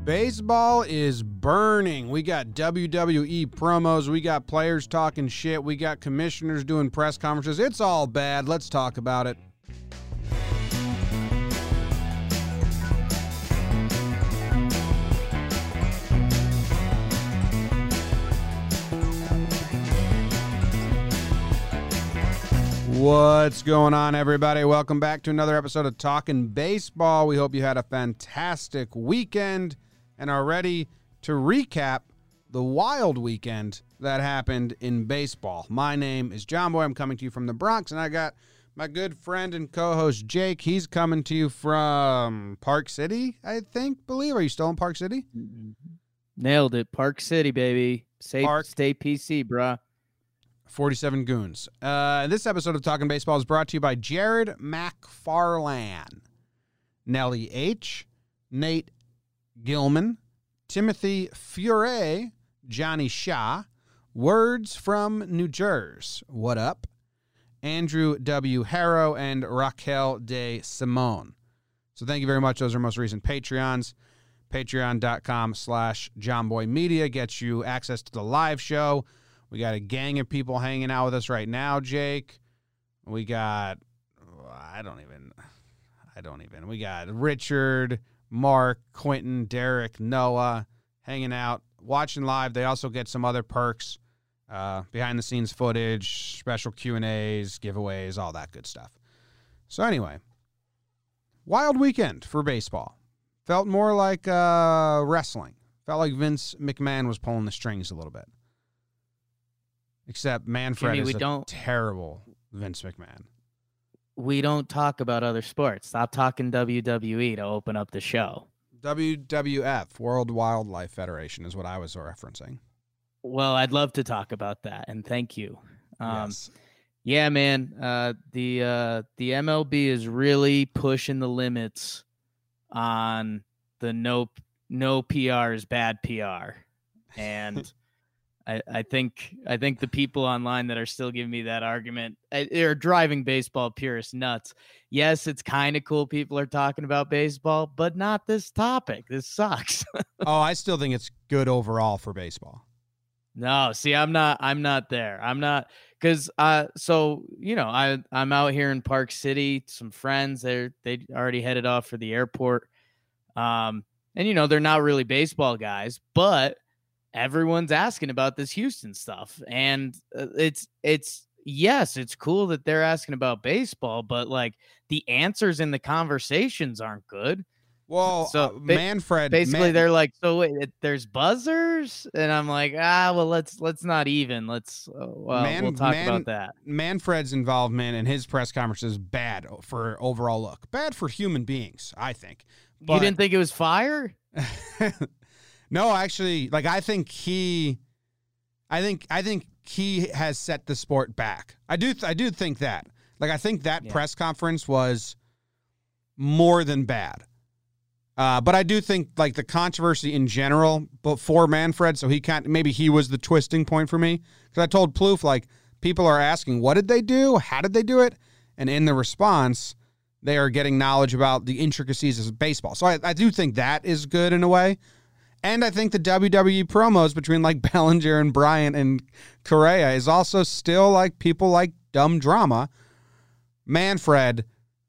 Baseball is burning. We got WWE promos. We got players talking shit. We got commissioners doing press conferences. It's all bad. Let's talk about it. What's going on, everybody? Welcome back to another episode of Talking Baseball. We hope you had a fantastic weekend and are ready to recap the wild weekend that happened in baseball. My name is John Boy. I'm coming to you from the Bronx, and I got my good friend and co-host Jake. He's coming to you from Park City, I believe. Are you still in Park City? Nailed it. Park City, baby. Stay PC, bruh. 47 Goons. This episode of Talking Baseball is brought to you by Jared McFarland, Nellie H., Nate Gilman, Timothy Fure, Johnny Shaw, Words from New Jersey, what up, Andrew W. Harrow, and Raquel de Simone. So thank you very much. Those are most recent Patreons. Patreon.com/JohnBoyMedia gets you access to the live show. We got a gang of people hanging out with us right now, Jake. We got, we got Richard, Mark, Quentin, Derek, Noah hanging out, watching live. They also get some other perks, behind-the-scenes footage, special Q&As, giveaways, all that good stuff. So anyway, wild weekend for baseball. Felt more like wrestling. Felt like Vince McMahon was pulling the strings a little bit. Except Manfred is a terrible Vince McMahon. We don't talk about other sports. Stop talking WWE to open up the show. WWF, World Wildlife Federation, is what I was referencing. Well, I'd love to talk about that, and thank you. Yes. Yeah, man. The MLB is really pushing the limits on the no PR is bad PR, and I think the people online that are still giving me that argument are driving baseball purists nuts. Yes, it's kind of cool people are talking about baseball, but not this topic. This sucks. Oh, I still think it's good overall for baseball. No, see, I'm not there. I'm not, because I'm out here in Park City. Some friends, they already headed off for the airport. And they're not really baseball guys, but everyone's asking about this Houston stuff, and it's cool that they're asking about baseball, but like the answers in the conversations aren't good. Well, so Manfred basically they're like, so wait, there's buzzers, and I'm like, let's not even we'll talk about that. Manfred's involvement in his press conference is bad for overall look, bad for human beings, I think. But you didn't think it was fire? No, actually, like I think he has set the sport back. I do think that. Like I think that press conference was more than bad. But I do think like the controversy in general, but for Manfred, so maybe he was the twisting point for me, because I told Plouffe, like, people are asking, what did they do? How did they do it? And in the response, they are getting knowledge about the intricacies of baseball. So I do think that is good in a way. And I think the WWE promos between like Bellinger and Bryant and Correa is also still like people like dumb drama. Manfred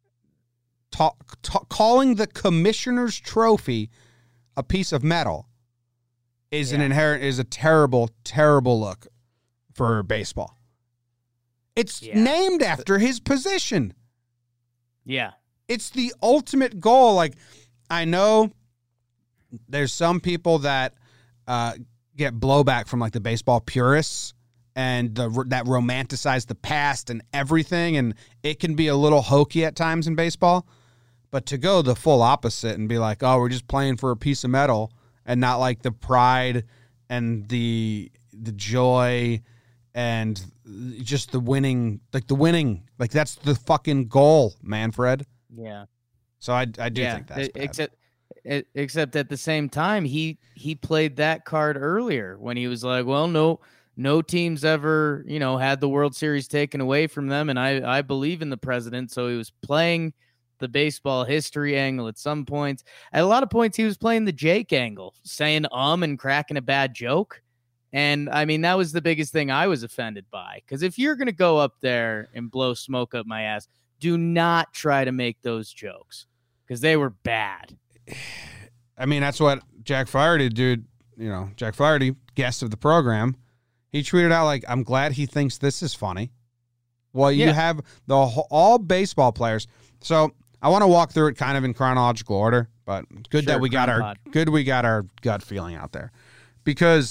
calling the commissioner's trophy a piece of metal is a terrible, terrible look for baseball. It's named after his position. Yeah. It's the ultimate goal. Like, I know there's some people that get blowback from like the baseball purists and that romanticize the past and everything, and it can be a little hokey at times in baseball. But to go the full opposite and be like, oh, we're just playing for a piece of metal, and not like the pride and the joy and just the winning, like that's the fucking goal, Manfred. Yeah. So I do think that's bad. Except at the same time, he played that card earlier when he was like, well, no team's ever, had the World Series taken away from them, and I believe in the president. So he was playing the baseball history angle at some points. At a lot of points, he was playing the Jake angle, saying and cracking a bad joke. And I mean, that was the biggest thing I was offended by. Because if you're going to go up there and blow smoke up my ass, do not try to make those jokes because they were bad. I mean, that's what Jack Flaherty, dude. You know, Jack Flaherty, guest of the program, he tweeted out like, "I'm glad he thinks this is funny." Well, you have all baseball players. So I want to walk through it kind of in chronological order, but good that we got our gut feeling out there, because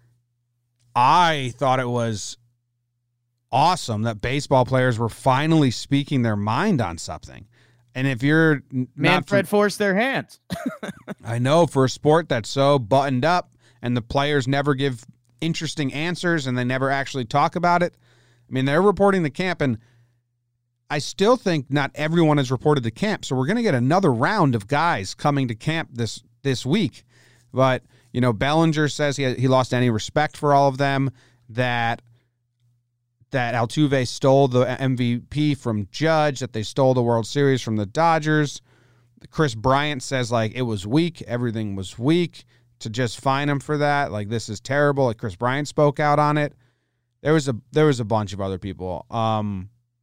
I thought it was awesome that baseball players were finally speaking their mind on something. And if you're Manfred forced their hands. I know, for a sport that's so buttoned up and the players never give interesting answers and they never actually talk about it. I mean, they're reporting the camp, and I still think not everyone has reported the camp. So we're going to get another round of guys coming to camp this week. But, you know, Bellinger says he lost any respect for all of them, that Altuve stole the MVP from Judge, that they stole the World Series from the Dodgers. Chris Bryant says, like, it was weak. Everything was weak. To just fine him for that, like, this is terrible. Like, Chris Bryant spoke out on it. There was a bunch of other people. I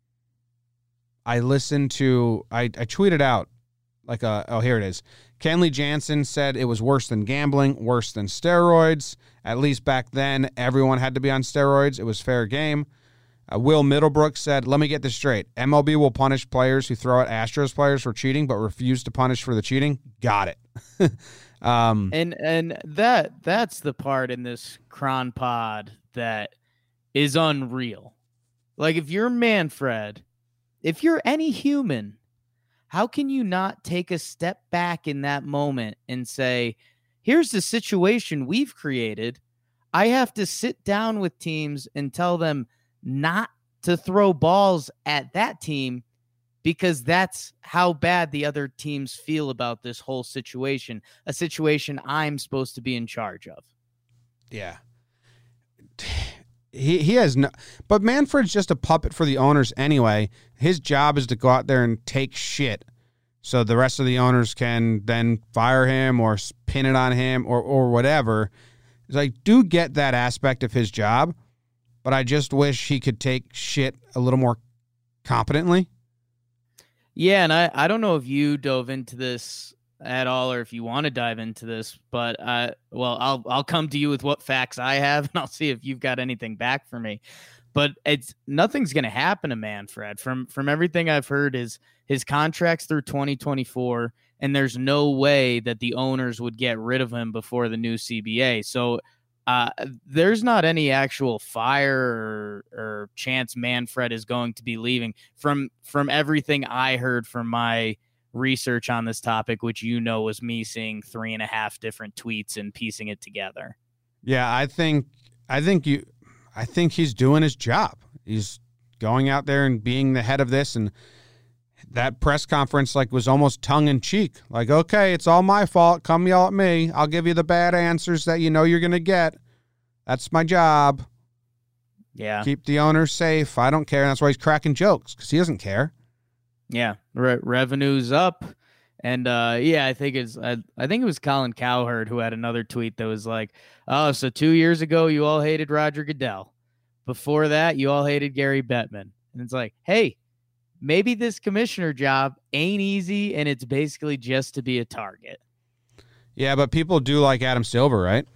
tweeted out, like, here it is. Kenley Jansen said it was worse than gambling, worse than steroids. At least back then, everyone had to be on steroids. It was fair game. Will Middlebrook said, let me get this straight. MLB will punish players who throw at Astros players for cheating, but refuse to punish for the cheating. Got it. And that's the part in this Cron pod that is unreal. Like, if you're Manfred, if you're any human, how can you not take a step back in that moment and say, here's the situation we've created. I have to sit down with teams and tell them not to throw balls at that team because that's how bad the other teams feel about this whole situation, a situation I'm supposed to be in charge of. Yeah. He has no, but Manfred's just a puppet for the owners anyway. His job is to go out there and take shit so the rest of the owners can then fire him or pin it on him or whatever. It's like, do get that aspect of his job, but I just wish he could take shit a little more competently. Yeah, and I don't know if you dove into this at all or if you want to dive into this, but I'll come to you with what facts I have, and I'll see if you've got anything back for me. But nothing's going to happen to Manfred. From everything I've heard, his contract's through 2024, and there's no way that the owners would get rid of him before the new CBA. So there's not any actual fire or chance Manfred is going to be leaving. From everything I heard from my research on this topic, which was me seeing 3.5 different tweets and piecing it together. Yeah, I think he's doing his job. He's going out there and being the head of this, and that press conference was almost tongue in cheek. Like, okay, it's all my fault. Come yell at me. I'll give you the bad answers that you're going to get. That's my job. Yeah. Keep the owners safe. I don't care. And that's why he's cracking jokes, because he doesn't care. Yeah, revenue's up, and I think it was Colin Cowherd who had another tweet that was like, "Oh, so 2 years ago you all hated Roger Goodell. Before that, you all hated Gary Bettman." And it's like, hey, maybe this commissioner job ain't easy, and it's basically just to be a target. Yeah, but people do like Adam Silver, right?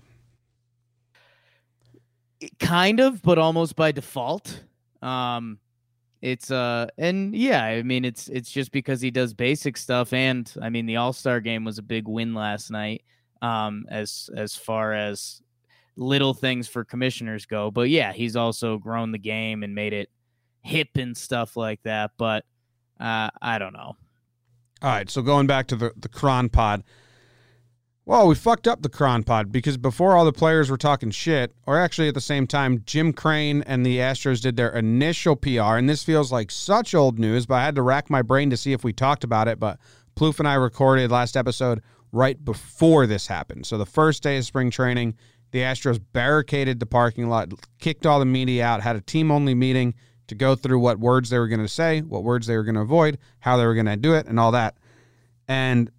Kind of, but almost by default. It's and yeah, I mean it's just because he does basic stuff, and I mean the All-Star game was a big win last night, as far as little things for commissioners go. But yeah, he's also grown the game and made it hip and stuff like that. But I don't know. All right, so going back to the Cron pod. Well, we fucked up the Cron pod because before all the players were talking shit, or actually at the same time, Jim Crane and the Astros did their initial PR, and this feels like such old news, but I had to rack my brain to see if we talked about it, but Plouffe and I recorded last episode right before this happened. So the first day of spring training, the Astros barricaded the parking lot, kicked all the media out, had a team-only meeting, to go through what words they were going to say, what words they were going to avoid, how they were going to do it, and all that. And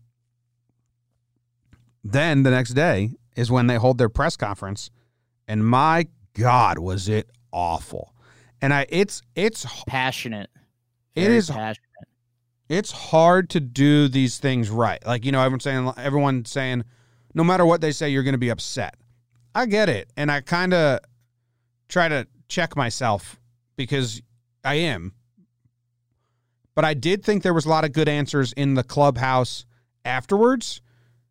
then the next day is when they hold their press conference, and my God, was it awful. And it's passionate. It is passionate. It's hard to do these things right. Like, everyone's saying, no matter what they say, you're going to be upset. I get it. And I kind of try to check myself because I am. But I did think there was a lot of good answers in the clubhouse afterwards.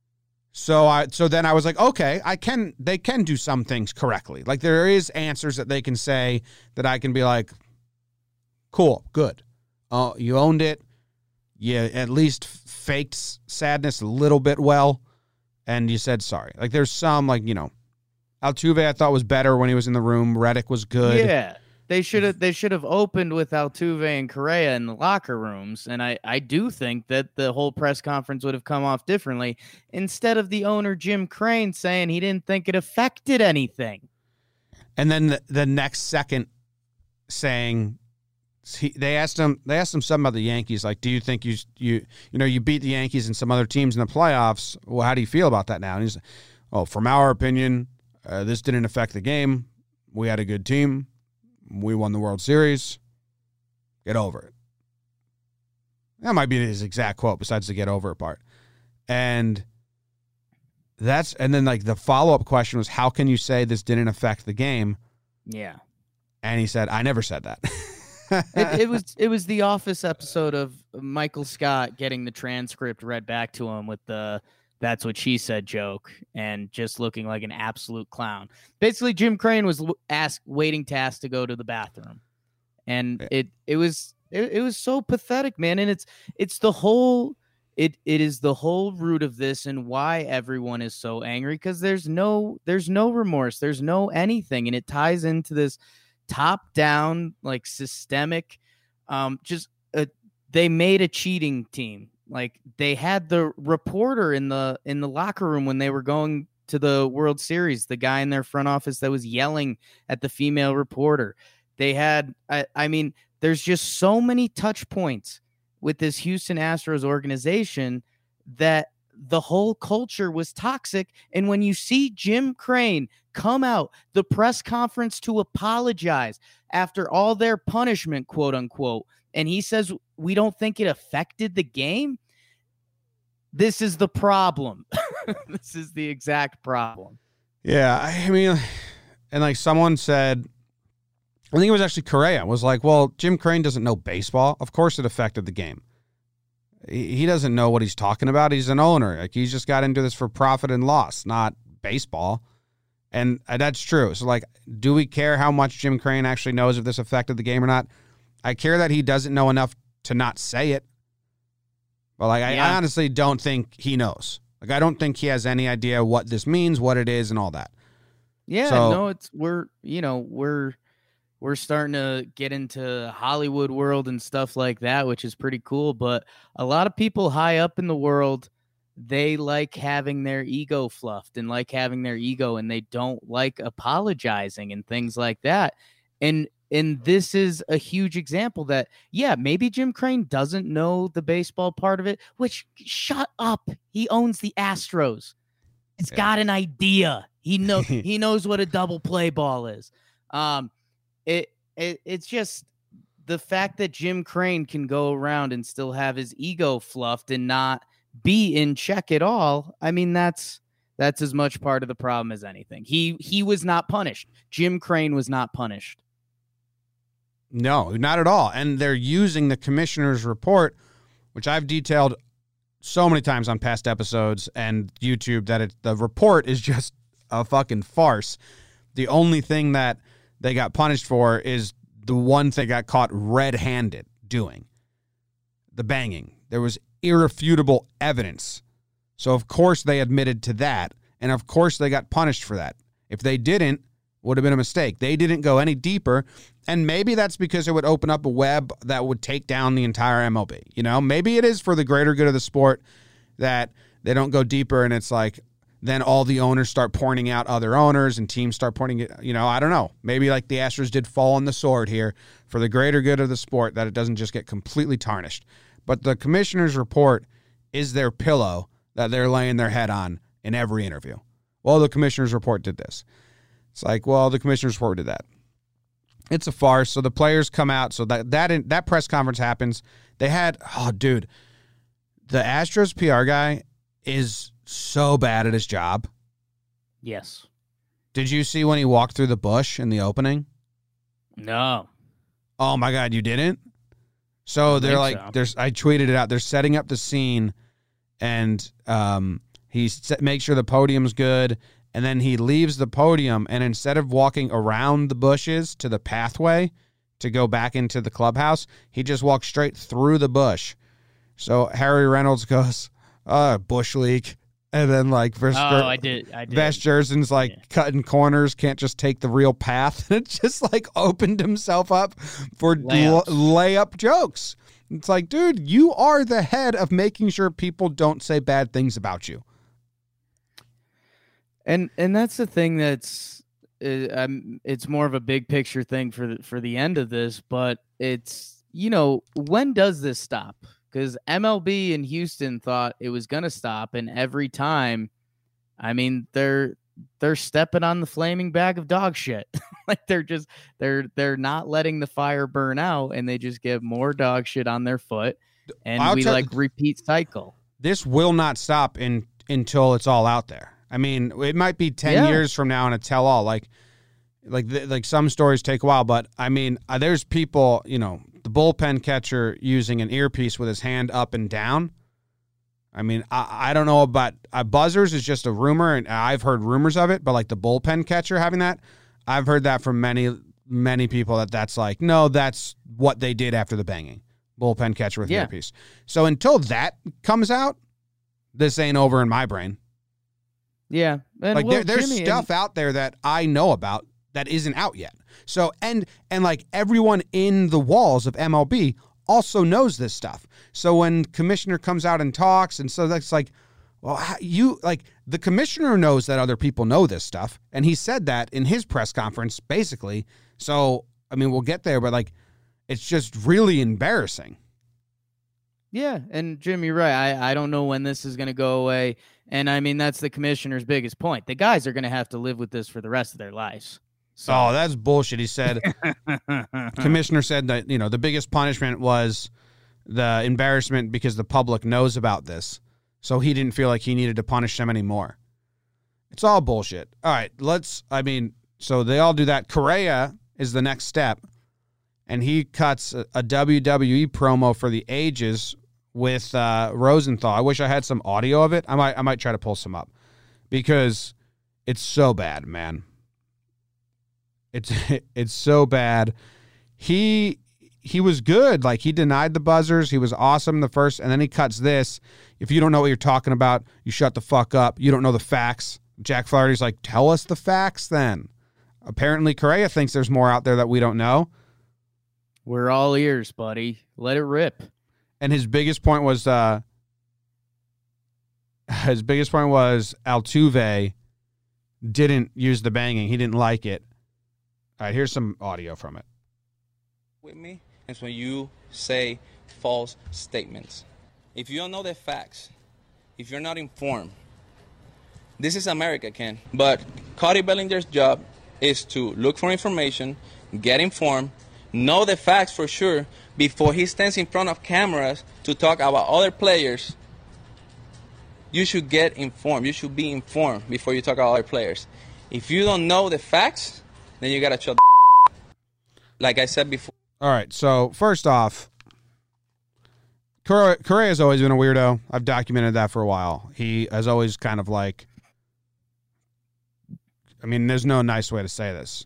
So then I was like, okay, they can do some things correctly. Like, there is answers that they can say that I can be like, cool, good. You owned it. You at least faked sadness a little bit well, and you said sorry. Like, there's some, Altuve I thought was better when he was in the room. Reddick was good. Yeah, they should have opened with Altuve and Correa in the locker rooms, and I do think that the whole press conference would have come off differently instead of the owner Jim Crane saying he didn't think it affected anything. And then the next second saying, they asked him something about the Yankees. Like, do you think you beat the Yankees and some other teams in the playoffs? Well, how do you feel about that now? And he's like, oh, from our opinion, this didn't affect the game. We had a good team. We won the World Series. Get over it. That might be his exact quote besides the get over it part. And then the follow-up question was, how can you say this didn't affect the game? Yeah. And he said, I never said that. It was the Office episode of Michael Scott getting the transcript read back to him with the "that's what she said" joke and just looking like an absolute clown. Basically, Jim Crane was waiting to ask to go to the bathroom, and it was so pathetic, man. And it's the whole it is the whole root of this and why everyone is so angry, because there's no remorse, there's no anything, and it ties into this top down, like, systemic, they made a cheating team. Like, they had the reporter in the locker room when they were going to the World Series, the guy in their front office that was yelling at the female reporter. They had, I mean, there's just so many touch points with this Houston Astros organization that the whole culture was toxic. And when you see Jim Crane come out, the press conference to apologize after all their punishment, quote unquote, and he says, we don't think it affected the game. This is the problem. This is the exact problem. Yeah. I mean, and like someone said, I think it was actually Correa, was like, well, Jim Crane doesn't know baseball. Of course it affected the game. He doesn't know what he's talking about. He's an owner. Like, he's just got into this for profit and loss, not baseball. And that's true. So, like, do we care how much Jim Crane actually knows if this affected the game or not? I care that he doesn't know enough to not say it. But, like, I honestly don't think he knows. Like, I don't think he has any idea what this means, what it is, and all that. Yeah, so, no, we're starting to get into Hollywood world and stuff like that, which is pretty cool. But a lot of people high up in the world, they like having their ego fluffed and like having their ego, and they don't like apologizing and things like that. And this is a huge example that, yeah, maybe Jim Crane doesn't know the baseball part of it, which, shut up. He owns the Astros. He's got an idea. He knows what a double play ball is. It's just the fact that Jim Crane can go around and still have his ego fluffed and not be in check at all. I mean, that's as much part of the problem as anything. He was not punished. Jim Crane was not punished. No, not at all. And they're using the commissioner's report, which I've detailed so many times on past episodes and YouTube, that the report is just a fucking farce. The only thing that they got punished for is the one thing they got caught red-handed doing, the banging. There was irrefutable evidence. So, of course, they admitted to that, and of course they got punished for that. If they didn't, would have been a mistake. They didn't go any deeper, and maybe that's because it would open up a web that would take down the entire MLB. Maybe it is for the greater good of the sport that they don't go deeper, and it's like, then all the owners start pointing out other owners and teams start pointing it, I don't know. Maybe like the Astros did fall on the sword here for the greater good of the sport, that it doesn't just get completely tarnished. But the commissioner's report is their pillow that they're laying their head on in every interview. Well, the commissioner's report did this. It's like, well, the commissioner's report did that. It's a farce. So the players come out. So that press conference happens. They had, the Astros PR guy is so bad at his job. Yes. Did you see when he walked through the bush in the opening? No. Oh my God, you didn't? So they're like, I tweeted it out. They're setting up the scene, and he makes sure the podium's good, and then he leaves the podium, and instead of walking around the bushes to the pathway to go back into the clubhouse, he just walks straight through the bush. So Harry Reynolds goes, bush league. And then I did. Vash Jersen's cutting corners, can't just take the real path. And it just opened himself up for layup jokes. It's like, dude, you are the head of making sure people don't say bad things about you. And that's the thing that's it's more of a big picture thing for the end of this, but it's, when does this stop? Because MLB in Houston thought it was going to stop, and every time, they're stepping on the flaming bag of dog shit. They're not letting the fire burn out, and they just get more dog shit on their foot, and repeat cycle. This will not stop until it's all out there. It might be 10 years from now and a tell all. Like some stories take a while, but there's people, the bullpen catcher using an earpiece with his hand up and down. I don't know about buzzers is just a rumor, and I've heard rumors of it, but the bullpen catcher having that, I've heard that from many people that's no, that's what they did after the banging. Bullpen catcher with earpiece. So until that comes out, this ain't over in my brain. Yeah. And there's stuff out there that I know about that isn't out yet. So, and everyone in the walls of MLB also knows this stuff. So when commissioner comes out and talks, and so that's the commissioner knows that other people know this stuff. And he said that in his press conference, basically. So, we'll get there, but it's just really embarrassing. Yeah. And Jim, you're right. I don't know when this is going to go away. And that's the commissioner's biggest point. The guys are going to have to live with this for the rest of their lives. So. Oh, that's bullshit. He said, commissioner said that, the biggest punishment was the embarrassment because the public knows about this. So he didn't feel like he needed to punish them anymore. It's all bullshit. All right, so they all do that. Correa is the next step. And he cuts a WWE promo for the ages with Rosenthal. I wish I had some audio of it. I might try to pull some up because it's so bad, man. It's so bad. He was good. He denied the buzzers. He was awesome the first, and then he cuts this. If you don't know what you're talking about, you shut the fuck up. You don't know the facts. Jack Flaherty's like, tell us the facts then. Apparently Correa thinks there's more out there that we don't know. We're all ears, buddy. Let it rip. And his biggest point was Altuve didn't use the banging. He didn't like it. All right, here's some audio from it. With me is when you say false statements. If you don't know the facts, if you're not informed, this is America, Ken. But Cody Bellinger's job is to look for information, get informed, know the facts for sure before he stands in front of cameras to talk about other players. You should get informed. You should be informed before you talk about other players. If you don't know the facts, then you got to shut the like I said before. All right, so first off, Correa's always been a weirdo. I've documented that for a while. He has always kind of there's no nice way to say this.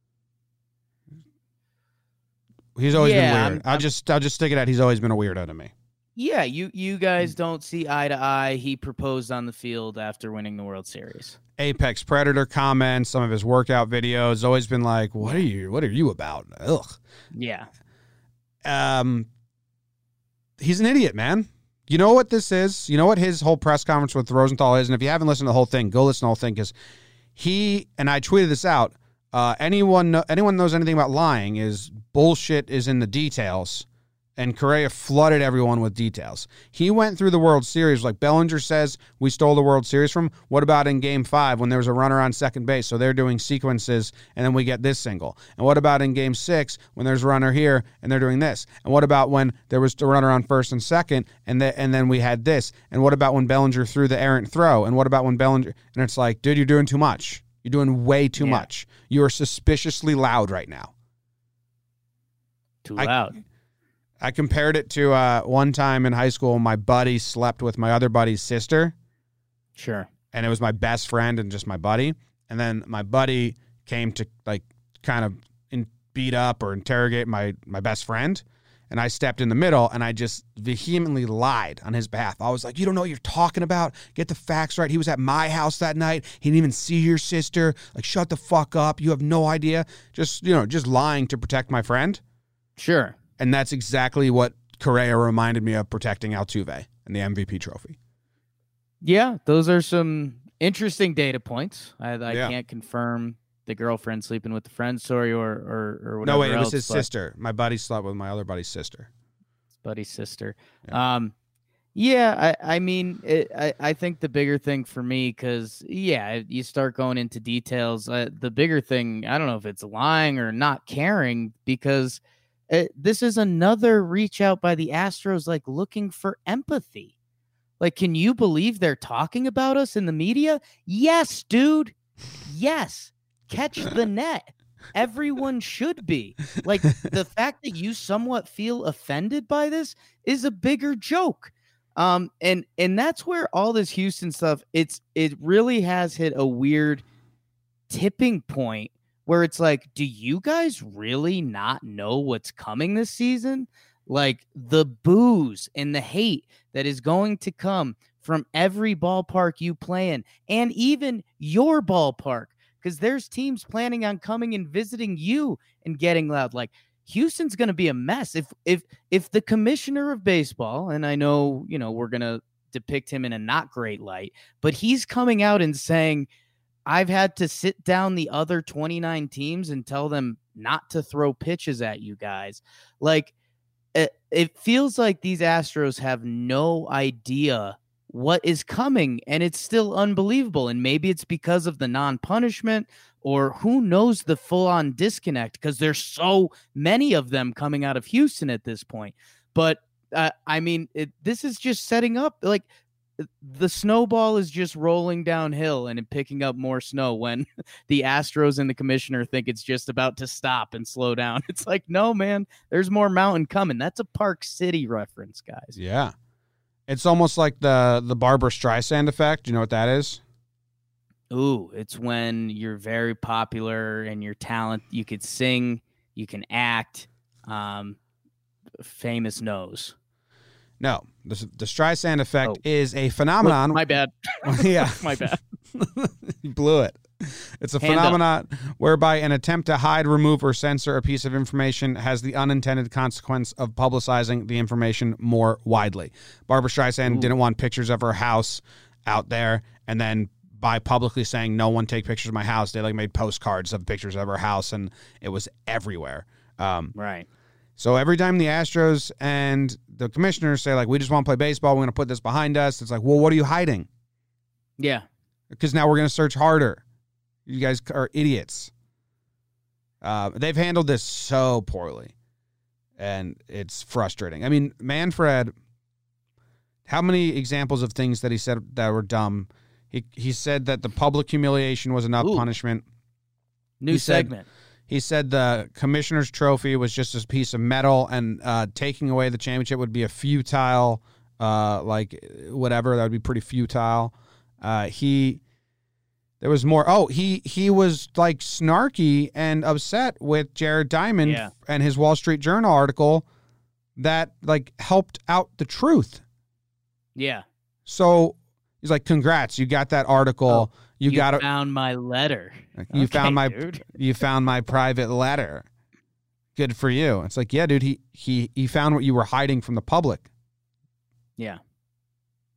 He's always been weird. I'll just stick it out. He's always been a weirdo to me. Yeah, you guys don't see eye to eye. He proposed on the field after winning the World Series. Apex Predator comments, some of his workout videos, always been like, what are you about? Ugh. Yeah. He's an idiot, man. You know what this is? You know what his whole press conference with Rosenthal is? And if you haven't listened to the whole thing, go listen to the whole thing, because he, and I tweeted this out, anyone knows anything about lying is bullshit is in the details, and Correa flooded everyone with details. He went through the World Series, like Bellinger says, we stole the World Series from. What about in Game 5 when there was a runner on second base? So they're doing sequences, and then we get this single. And what about in Game 6 when there's a runner here, and they're doing this? And what about when there was a runner on first and second, and then we had this? And what about when Bellinger threw the errant throw? And what about when Bellinger... And it's like, dude, you're doing too much. You're doing way too much. You are suspiciously loud right now. Too loud. I compared it to one time in high school, my buddy slept with my other buddy's sister. Sure. And it was my best friend and just my buddy. And then my buddy came to like kind of beat up or interrogate my best friend. And I stepped in the middle and I just vehemently lied on his behalf. I was like, you don't know what you're talking about. Get the facts right. He was at my house that night. He didn't even see your sister. Like, shut the fuck up. You have no idea. Just lying to protect my friend. Sure. And that's exactly what Correa reminded me of protecting Altuve and the MVP trophy. Yeah, those are some interesting data points. I can't confirm the girlfriend sleeping with the friend story or whatever. No, wait, it was his sister. My buddy slept with my other buddy's sister. His buddy's sister. Yeah. I mean, I think the bigger thing for me, because, you start going into details. The bigger thing, I don't know if it's lying or not caring, because this is another reach out by the Astros, like looking for empathy. Like, can you believe they're talking about us in the media? Yes, dude. Yes. Catch the net. Everyone should be. Like, the fact that you somewhat feel offended by this is a bigger joke. And that's where all this Houston stuff, it really has hit a weird tipping point where it's like, do you guys really not know what's coming this season? Like, the boos and the hate that is going to come from every ballpark you play in, and even your ballpark, because there's teams planning on coming and visiting you and getting loud. Like, Houston's going to be a mess. If the commissioner of baseball, and I know, we're going to depict him in a not great light, but he's coming out and saying, I've had to sit down the other 29 teams and tell them not to throw pitches at you guys. Like, it feels like these Astros have no idea what is coming, and it's still unbelievable. And maybe it's because of the non-punishment, or who knows, the full-on disconnect, because there's so many of them coming out of Houston at this point. But I mean, this is just setting up, like, the snowball is just rolling downhill and picking up more snow when the Astros and the commissioner think it's just about to stop and slow down. It's like, no, man, there's more mountain coming. That's a Park City reference, guys. Yeah. It's almost like the Barbra Streisand effect. You know what that is? Ooh, it's when you're very popular and your talent, you could sing, you can act, famous knows. No, the Streisand effect is a phenomenon. My bad. Yeah. My bad. You blew it. It's a phenomenon whereby an attempt to hide, remove, or censor a piece of information has the unintended consequence of publicizing the information more widely. Barbra Streisand didn't want pictures of her house out there, and then by publicly saying no one take pictures of my house, they made postcards of pictures of her house, and it was everywhere. Right. So every time the Astros and the commissioners say, we just want to play baseball, we're going to put this behind us, it's like, well, what are you hiding? Yeah. Because now we're going to search harder. You guys are idiots. They've handled this so poorly, and it's frustrating. I mean, Manfred, how many examples of things that he said that were dumb? He said that the public humiliation was enough punishment. New segment. He said the commissioner's trophy was just a piece of metal, and taking away the championship would be a futile, whatever. That would be pretty futile. There was more. Oh, he was snarky and upset with Jared Diamond and his Wall Street Journal article that helped out the truth. Yeah. So he's like, "Congrats, you got that article. You found my letter. You found my private letter. Good for you." It's like, yeah, dude, he found what you were hiding from the public. Yeah.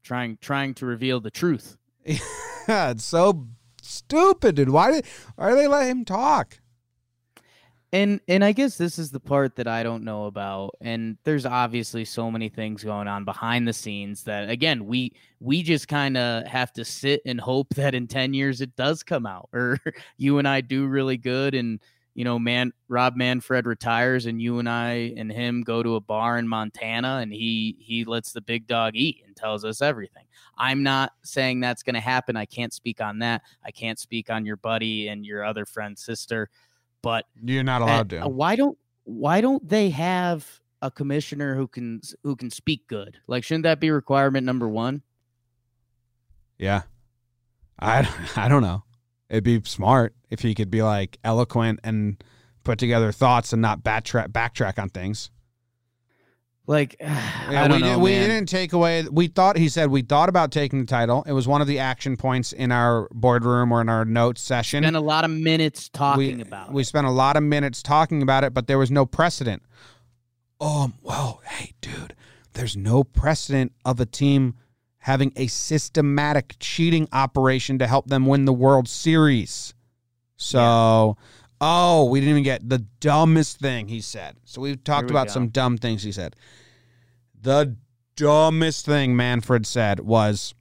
trying to reveal the truth. Yeah, it's so stupid, dude. Why do they let him talk? And I guess this is the part that I don't know about. And there's obviously so many things going on behind the scenes that, again, we just kind of have to sit and hope that in 10 years it does come out, or you and I do really good, and Rob Manfred retires, and you and I and him go to a bar in Montana, and he lets the big dog eat and tells us everything. I'm not saying that's going to happen. I can't speak on that. I can't speak on your buddy and your other friend's sister. But you're not allowed to. Why don't they have a commissioner who can speak good? Like, shouldn't that be requirement number one? Yeah, I don't know. It'd be smart if he could be like eloquent and put together thoughts and not backtrack on things. Like, I don't know. We didn't take away. He said we thought about taking the title. It was one of the action points in our boardroom or in our notes session. Spent a lot of minutes talking about it. We spent a lot of minutes talking about it, but there was no precedent. Well, hey, dude, there's no precedent of a team having a systematic cheating operation to help them win the World Series. So, we didn't even get the dumbest thing he said. So we've talked about some dumb things he said. The dumbest thing Manfred said was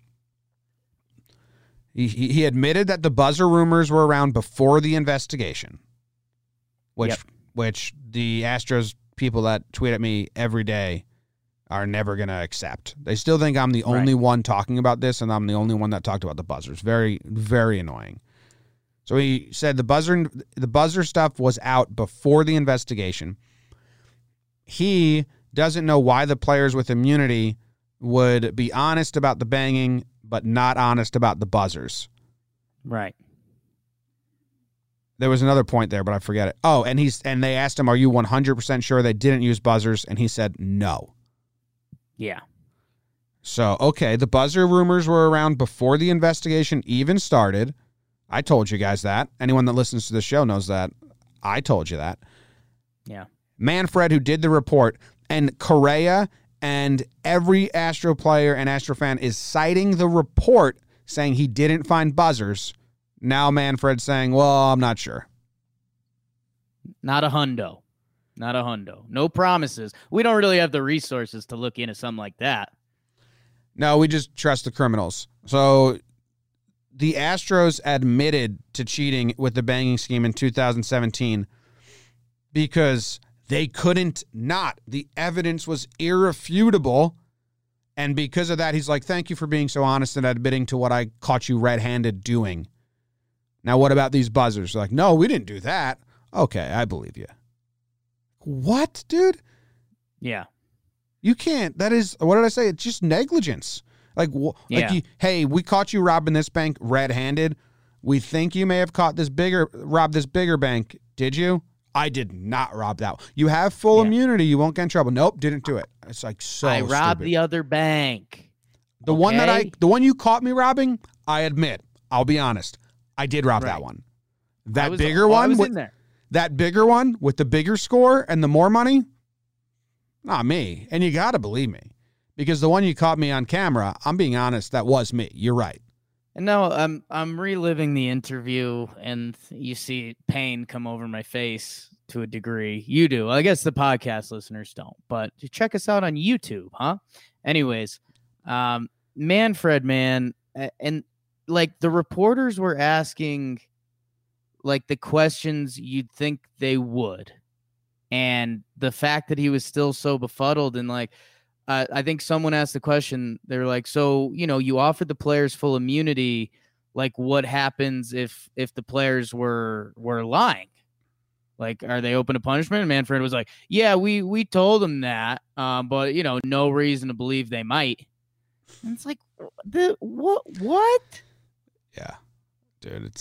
he admitted that the buzzer rumors were around before the investigation, which the Astros people that tweet at me every day are never going to accept. They still think I'm the only one talking about this, and I'm the only one that talked about the buzzers. Very, very annoying. So he said the buzzer stuff was out before the investigation. He doesn't know why the players with immunity would be honest about the banging, but not honest about the buzzers. Right. There was another point there, but I forget it. Oh, and they asked him, "Are you 100% sure they didn't use buzzers?" And he said no. Yeah. So, okay, the buzzer rumors were around before the investigation even started. I told you guys that. Anyone that listens to the show knows that. I told you that. Yeah. Manfred, who did the report, and Correa and every Astro player and Astro fan is citing the report saying he didn't find buzzers. Now Manfred's saying, well, I'm not sure. Not a hundo. No promises. We don't really have the resources to look into something like that. No, we just trust the criminals. So the Astros admitted to cheating with the banging scheme in 2017 because they couldn't not. The evidence was irrefutable. And because of that, he's like, thank you for being so honest and admitting to what I caught you red-handed doing. Now, what about these buzzers? They're like, no, we didn't do that. Okay, I believe you. What, dude? Yeah. You can't. That is, what did I say? It's just negligence. Hey, we caught you robbing this bank red-handed. We think you may have robbed this bigger bank. Did you? I did not rob that. You have full immunity. You won't get in trouble. Nope, didn't do it. It's like so I robbed stupid. the other bank. The one you caught me robbing, I admit, I'll be honest, I did rob that one. That bigger one with the bigger score and the more money, not me. And you got to believe me. Because the one you caught me on camera, I'm being honest, that was me. You're right. And now I'm reliving the interview, and you see pain come over my face to a degree. You do. I guess the podcast listeners don't. But check us out on YouTube, huh? Anyways, Manfred, man, and like the reporters were asking like the questions you'd think they would. And the fact that he was still so befuddled and like, I think someone asked the question, they were like, so, you offered the players full immunity. Like what happens if the players were lying? Like, are they open to punishment? And Manfred was like, yeah, we told them that. But no reason to believe they might. And it's like, what? Yeah, dude,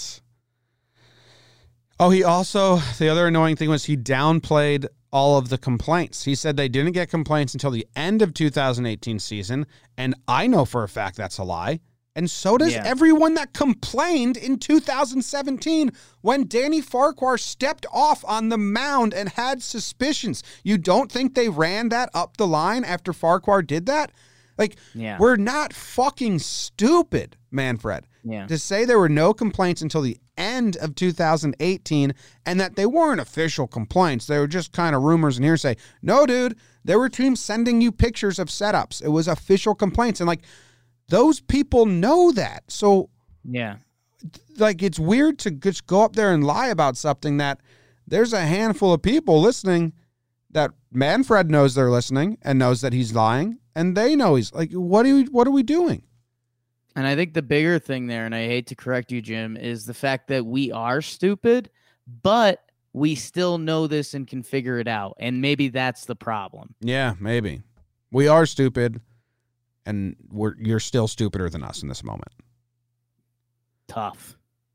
he also, the other annoying thing was he downplayed all of the complaints. He said they didn't get complaints until the end of 2018 season, and I know for a fact that's a lie. And so does everyone that complained in 2017 when Danny Farquhar stepped off on the mound and had suspicions. You don't think they ran that up the line after Farquhar did that? Like, Yeah. we're not fucking stupid, Manfred. Yeah. To say there were no complaints until the end of 2018 and that they weren't official complaints. They were just kind of rumors and hearsay. No, dude, there were teams sending you pictures of setups. It was official complaints. And like, those people know that. So Yeah. like, it's weird to just go up there and lie about something that there's a handful of people listening that Manfred knows they're listening and knows that he's lying. And they know he's like, what are we doing? And I think the bigger thing there, and I hate to correct you, Jim, is the fact that we are stupid, but we still know this and can figure it out. And maybe that's the problem. Yeah, maybe. We are stupid, and you're still stupider than us in this moment. Tough.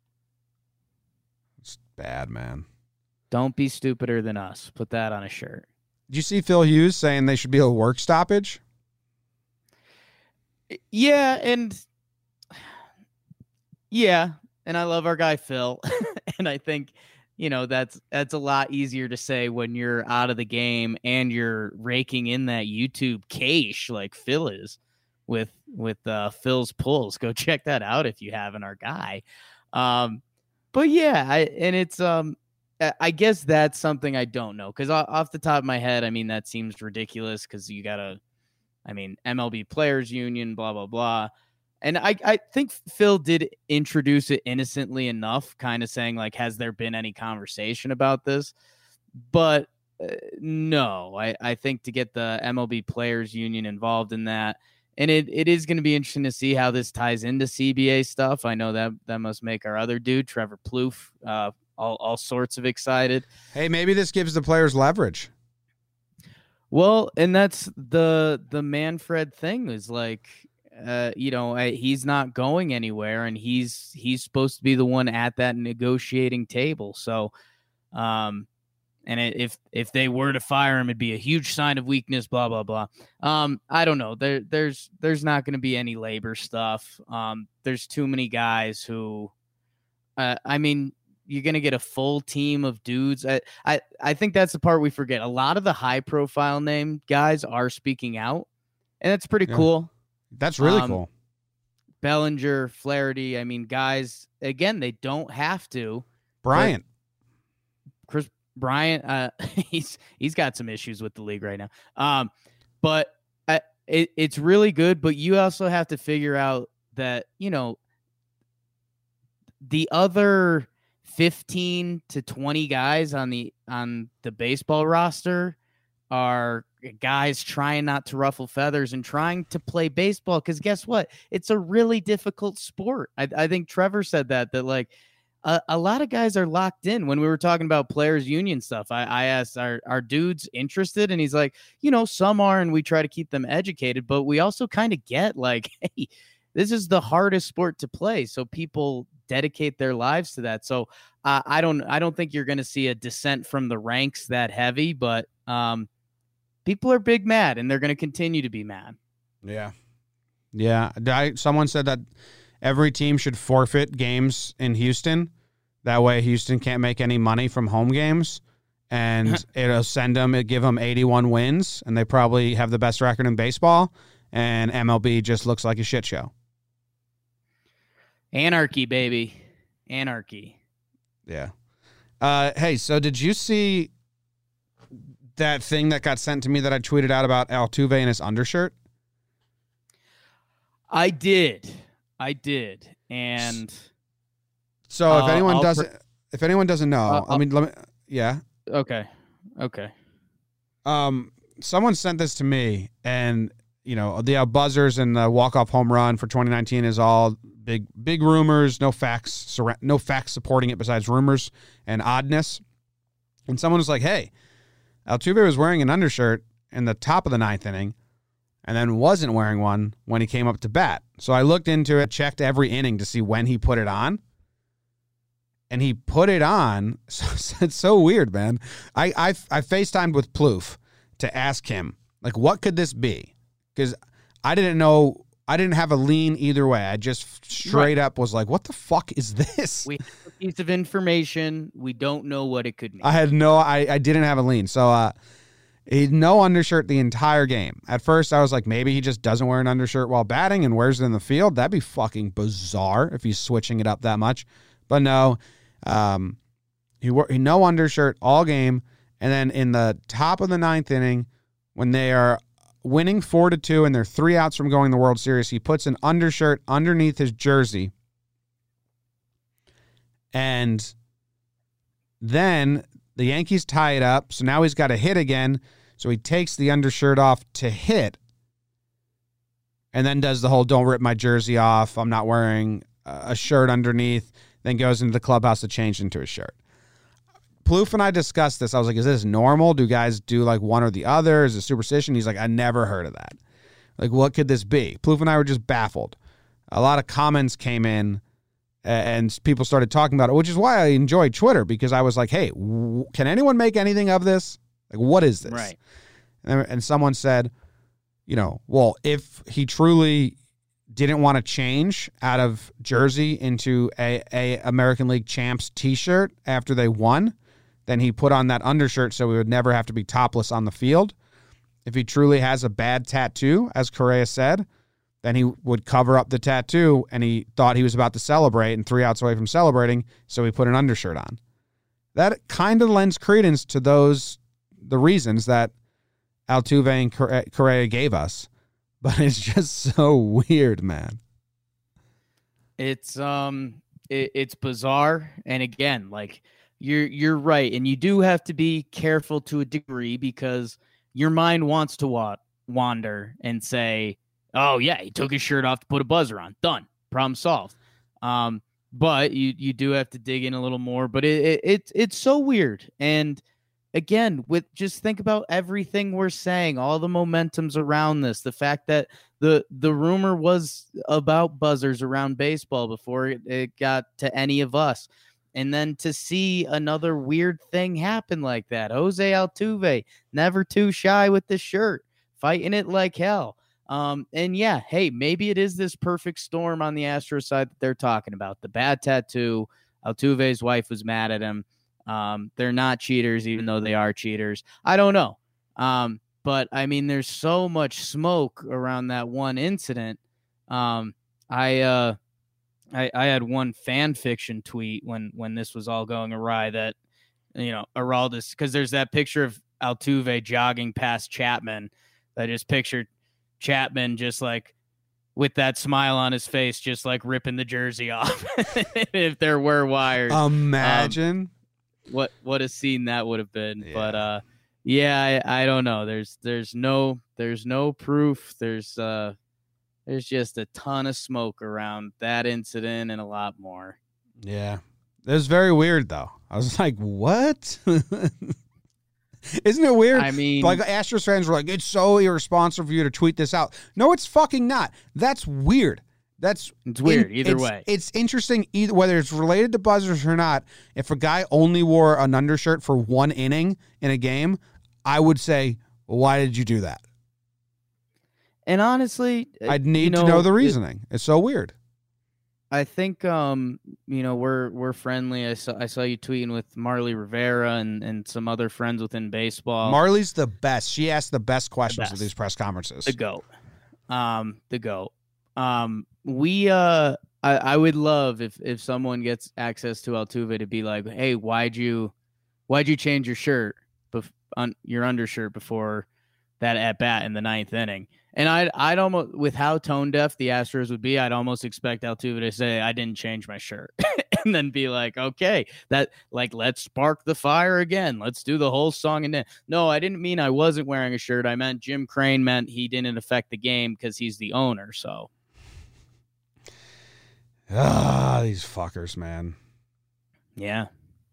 It's bad, man. Don't be stupider than us. Put that on a shirt. Did you see Phil Hughes saying they should be a work stoppage? Yeah, and I love our guy Phil. And I think, that's a lot easier to say when you're out of the game and you're raking in that YouTube cash like Phil is with Phil's pulls. Go check that out if you haven't, our guy. But yeah, I guess that's something I don't know, because off the top of my head, I mean, that seems ridiculous because you got MLB Players Union, blah, blah, blah. And I think Phil did introduce it innocently enough, kind of saying, like, has there been any conversation about this? But no, I think to get the MLB Players Union involved in that, and it is going to be interesting to see how this ties into CBA stuff. I know that must make our other dude, Trevor Plouffe, all sorts of excited. Hey, maybe this gives the players leverage. Well, and that's the Manfred thing is like, he's not going anywhere, and he's supposed to be the one at that negotiating table. So, and if they were to fire him, it'd be a huge sign of weakness, blah, blah, blah. I don't know. There's not going to be any labor stuff. There's too many guys who, you're going to get a full team of dudes. I think that's the part we forget. A lot of the high profile name guys are speaking out, and that's pretty cool. That's really cool. Bellinger, Flaherty. I mean, guys, again, they don't have to. Bryant. Chris Bryant, he's got some issues with the league right now. But it's really good, but you also have to figure out that, the other 15 to 20 guys on the baseball roster are guys trying not to ruffle feathers and trying to play baseball. Because guess what? It's a really difficult sport. I think Trevor said that like a lot of guys are locked in. When we were talking about players union stuff, I asked, are dudes interested? And he's like, some are, and we try to keep them educated, but we also kind of get like, hey, this is the hardest sport to play. So people dedicate their lives to that. So I don't think you're going to see a descent from the ranks that heavy, but people are big mad, and they're going to continue to be mad. Yeah. Yeah. Someone said that every team should forfeit games in Houston. That way Houston can't make any money from home games, and it'll give them 81 wins, and they probably have the best record in baseball, and MLB just looks like a shit show. Anarchy, baby. Anarchy. Yeah. Hey, so did you see that thing that got sent to me that I tweeted out about Altuve and his undershirt? I did. And so if anyone doesn't know, yeah. Okay. Someone sent this to me, and the buzzers and the walk-off home run for 2019 is all big rumors, no facts supporting it besides rumors and oddness. And someone was like, hey, Altuve was wearing an undershirt in the top of the ninth inning and then wasn't wearing one when he came up to bat. So I looked into it, checked every inning to see when he put it on. And he put it on. It's so weird, man. I FaceTimed with Plouffe to ask him, like, what could this be? Because I didn't know. I didn't have a lean either way. I just straight up was like, what the fuck is this? We have a piece of information. We don't know what it could mean. I didn't have a lean. So He no undershirt the entire game. At first, I was like, maybe he just doesn't wear an undershirt while batting and wears it in the field. That'd be fucking bizarre if he's switching it up that much. But no, he no undershirt all game. And then in the top of the ninth inning, when they are winning 4-2 and they're 3 outs from going to the World Series, he puts an undershirt underneath his jersey. And then the Yankees tie it up, so now he's got to hit again. So he takes the undershirt off to hit, and then does the whole "don't rip my jersey off, I'm not wearing a shirt underneath," then goes into the clubhouse to change into a shirt. Plouffe and I discussed this. I was like, is this normal? Do guys do like one or the other? Is it superstition? He's like, I never heard of that. Like, what could this be? Plouffe and I were just baffled. A lot of comments came in, and people started talking about it, which is why I enjoy Twitter, because I was like, hey, can anyone make anything of this? Like, what is this? Right. And someone said, well, if he truly didn't want to change out of jersey into a American League Champs t-shirt after they won, then he put on that undershirt so he would never have to be topless on the field. If he truly has a bad tattoo, as Correa said, then he would cover up the tattoo, and he thought he was about to celebrate and 3 outs away from celebrating, so he put an undershirt on. That kind of lends credence to the reasons that Altuve and Correa gave us, but it's just so weird, man. It's bizarre, and again, like you're right, and you do have to be careful to a degree, because your mind wants to wander and say, oh yeah, he took his shirt off to put a buzzer on. Done. Problem solved. But you do have to dig in a little more. But it's so weird. And again, just think about everything we're saying, all the momentums around this, the fact that the rumor was about buzzers around baseball before it got to any of us. And then to see another weird thing happen like that. Jose Altuve, never too shy with the shirt, fighting it like hell. And yeah, hey, maybe it is this perfect storm on the Astros side that they're talking about. The bad tattoo. Altuve's wife was mad at him. They're not cheaters, even though they are cheaters. I don't know. But I mean, there's so much smoke around that one incident. I had one fan fiction tweet when this was all going awry that, Aroldis, because there's that picture of Altuve jogging past Chapman. I just pictured Chapman just like with that smile on his face, just like ripping the jersey off. If there were wires, imagine what a scene that would have been. Yeah. But yeah, I don't know. There's no proof. There's just a ton of smoke around that incident and a lot more. Yeah, it was very weird though. I was like, what? Isn't it weird? I mean, like Astros fans were like, it's so irresponsible for you to tweet this out. No, it's fucking not. That's weird. It's weird either way. It's interesting either whether it's related to buzzers or not. If a guy only wore an undershirt for 1 inning in a game, I would say, well, why did you do that? And honestly, I'd need to know the reasoning. It's so weird. I think we're friendly. I saw you tweeting with Marley Rivera and some other friends within baseball. Marley's the best. She asks the best questions at these press conferences. The GOAT. The GOAT. I would love if someone gets access to Altuve to be like, hey, why'd you change your shirt, your undershirt before that at bat in the 9th inning? And I'd almost, with how tone deaf the Astros would be, I'd almost expect Altuve to say, I didn't change my shirt. And then be like, okay, let's spark the fire again. Let's do the whole song. And then, no, I didn't mean I wasn't wearing a shirt. I meant Jim Crane meant he didn't affect the game because he's the owner. So. These fuckers, man. Yeah.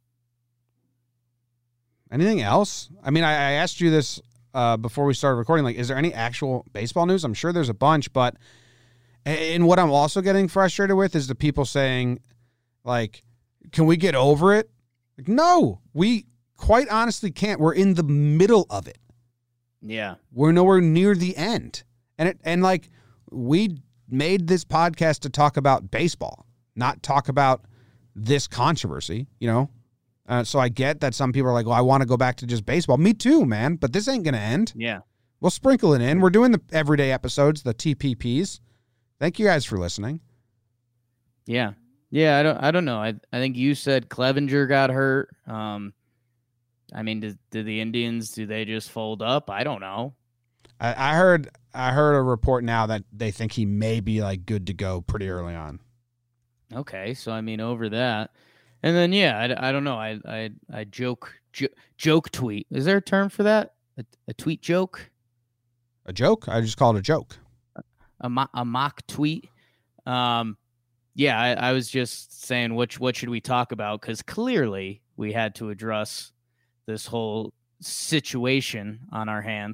Anything else? I mean, I asked you this before we started recording, like, is there any actual baseball news? I'm sure there's a bunch, but and what I'm also getting frustrated with is the people saying, like, can we get over it? Like, no, we quite honestly can't. We're in the middle of it. Yeah. We're nowhere near the end. And like, we made this podcast to talk about baseball, not talk about this controversy, So I get that some people are like, well, I want to go back to just baseball. Me too, man. But this ain't going to end. Yeah. We'll sprinkle it in. We're doing the everyday episodes, the TPPs. Thank you guys for listening. Yeah. Yeah, I don't know. I think you said Clevenger got hurt. I mean, did the Indians, do they just fold up? I don't know. I heard a report now that they think he may be like good to go pretty early on. Okay, so I mean over that. And then yeah, I don't know. I joke tweet. Is there a term for that? A tweet joke? A joke? I just call it a joke. A mock tweet. Yeah, I was just saying what should we talk about, cuz clearly we had to address this whole situation on our hands.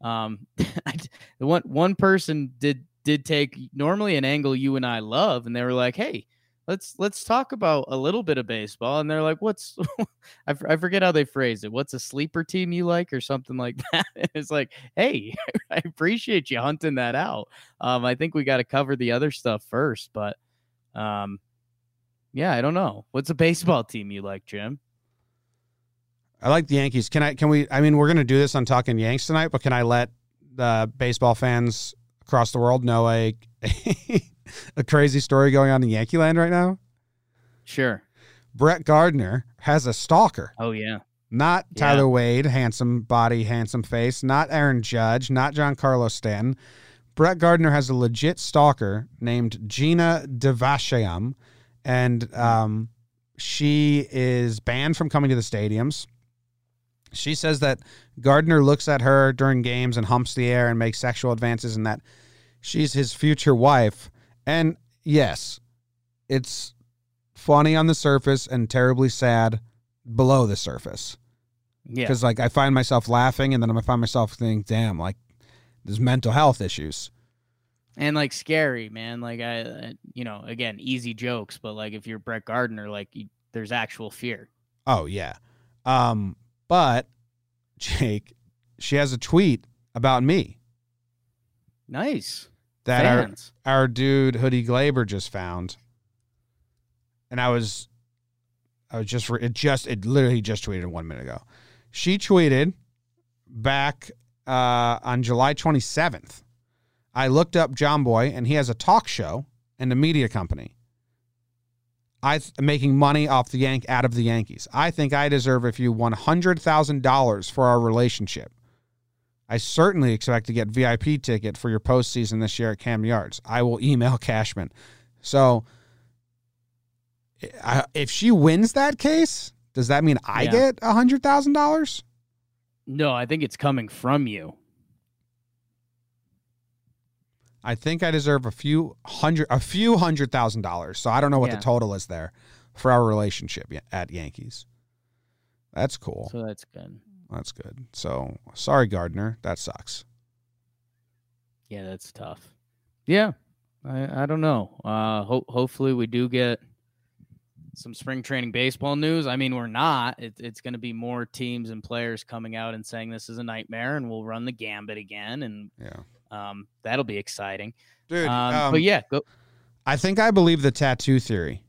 One person did take normally an angle you and I love, and they were like, "Hey, let's talk about a little bit of baseball." And they're like, "What's?" I forget how they phrased it. What's a sleeper team you like, or something like that? It's like, hey, I appreciate you hunting that out. I think we got to cover the other stuff first, but yeah, I don't know. What's a baseball team you like, Jim? I like the Yankees. Can we? I mean, we're going to do this on Talking Yanks tonight, but can I let the baseball fans across the world know a crazy story going on in Yankee land right now? Sure. Brett Gardner has a stalker. Oh yeah. Not Tyler Wade, handsome body, handsome face. Not Aaron Judge. Not Giancarlo Stanton. Brett Gardner has a legit stalker named Gina Devasham, and she is banned from coming to the stadiums. She says that Gardner looks at her during games and humps the air and makes sexual advances, and that she's his future wife. And yes, it's funny on the surface and terribly sad below the surface. Yeah. Because, like, I find myself laughing, and then I find myself thinking, damn, like, there's mental health issues. And, like, scary, man. Like, I again, easy jokes, but, like, if you're Brett Gardner, like, there's actual fear. Oh, yeah. But, Jake, she has a tweet about me. Nice. That our dude Hoodie Glaber just found. And it literally just tweeted 1 minute ago. She tweeted back on July 27th. I looked up John Boy, and he has a talk show and a media company. I'm making money off out of the Yankees. I think I deserve a few $100,000 for our relationship. I certainly expect to get VIP ticket for your postseason this year at Camden Yards. I will email Cashman. So if she wins that case, does that mean I get $100,000? No, I think it's coming from you. I think I deserve a few $100,000. So I don't know what the total is there for our relationship at Yankees. That's cool. So that's good. That's good. So sorry, Gardner. That sucks. Yeah, that's tough. Yeah, I don't know. Hopefully we do get some spring training baseball news. I mean, we're not. It's going to be more teams and players coming out and saying this is a nightmare, and we'll run the gambit again. And that'll be exciting, dude. But yeah, go. I think I believe the tattoo theory.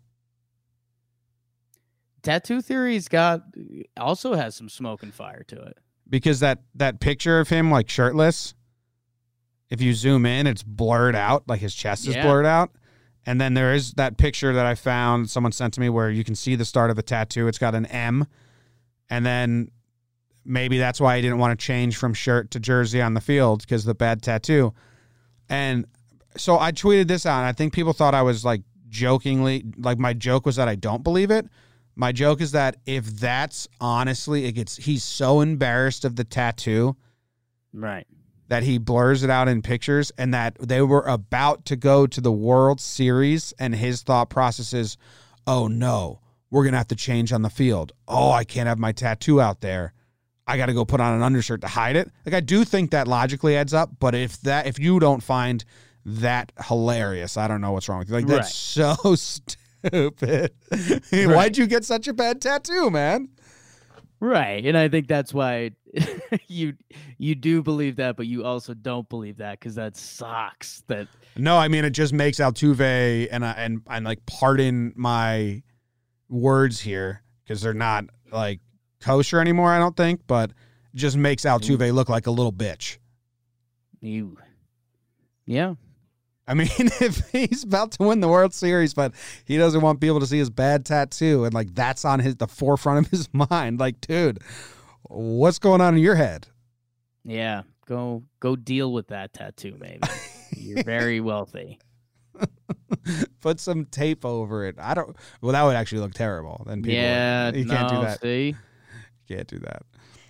Tattoo theory's also has some smoke and fire to it. Because that picture of him like shirtless, if you zoom in, it's blurred out, like his chest is blurred out. And then there is that picture that I found, someone sent to me, where you can see the start of the tattoo. It's got an M. And then maybe that's why he didn't want to change from shirt to jersey on the field, because of the bad tattoo. And so I tweeted this out, and I think people thought I was like jokingly, like my joke was that I don't believe it. My joke is that if that's honestly, he's so embarrassed of the tattoo. Right. That he blurs it out in pictures, and that they were about to go to the World Series, and his thought process is, oh no, we're going to have to change on the field. Oh, I can't have my tattoo out there. I got to go put on an undershirt to hide it. Like, I do think that logically adds up, but if you don't find that hilarious, I don't know what's wrong with you. Like, that's so stupid. Why'd you get such a bad tattoo, man? Right. And I think that's why you do believe that, but you also don't believe that, because that sucks. No, I mean, it just makes Altuve, and like, pardon my words here, because they're not like kosher anymore, I don't think, but it just makes Altuve look like a little bitch. You. Yeah. I mean, if he's about to win the World Series, but he doesn't want people to see his bad tattoo, and like that's on the forefront of his mind, like, dude, what's going on in your head? Yeah, go deal with that tattoo, baby. You're very wealthy. Put some tape over it. Well, that would actually look terrible. Then people, you can't do that. See? You can't do that.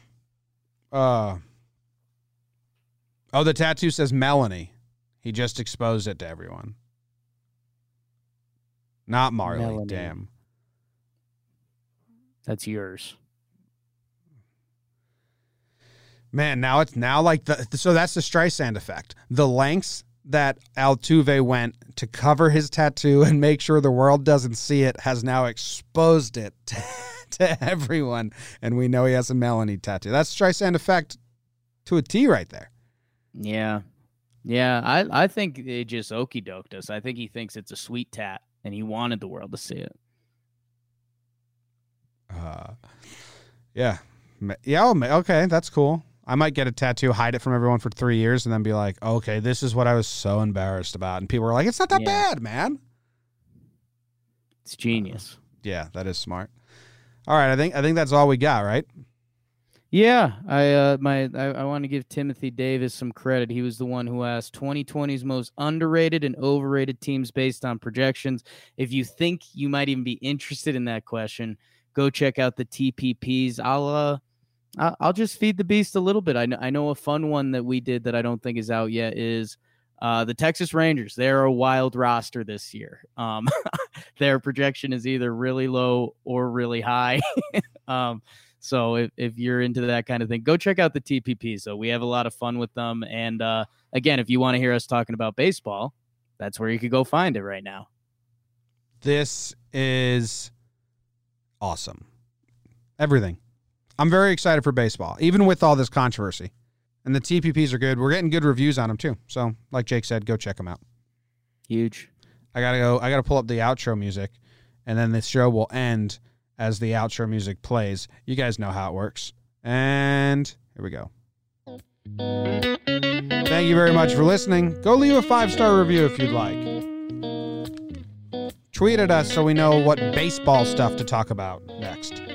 The tattoo says Melanie. He just exposed it to everyone. Not Marley. Melanie. Damn. That's yours. Man, now like so that's the Streisand effect. The lengths that Altuve went to cover his tattoo and make sure the world doesn't see it has now exposed it to everyone, and we know he has a Melanie tattoo. That's Streisand effect to a T right there. Yeah. Yeah, I think it just okey-doked us. I think he thinks it's a sweet tat, and he wanted the world to see it. Yeah. Okay, that's cool. I might get a tattoo, hide it from everyone for 3 years, and then be like, okay, this is what I was so embarrassed about. And people are like, it's not that bad, man. It's genius. Yeah, that is smart. All right, I think that's all we got, right? Yeah, I want to give Timothy Davis some credit. He was the one who asked 2020's most underrated and overrated teams based on projections. If you think you might even be interested in that question, go check out the TPPs. I'll just feed the beast a little bit. I know a fun one that we did that I don't think is out yet is the Texas Rangers. They're a wild roster this year. Their projection is either really low or really high. So if you're into that kind of thing, go check out the TPP. So we have a lot of fun with them. And again, if you want to hear us talking about baseball, that's where you could go find it right now. This is awesome. Everything. I'm very excited for baseball, even with all this controversy. And the TPPs are good. We're getting good reviews on them too. So like Jake said, go check them out. Huge. I gotta pull up the outro music, and then this show will end as the outro music plays. You guys know how it works. And here we go. Thank you very much for listening. Go leave a 5-star review if you'd like. Tweet at us so we know what baseball stuff to talk about next.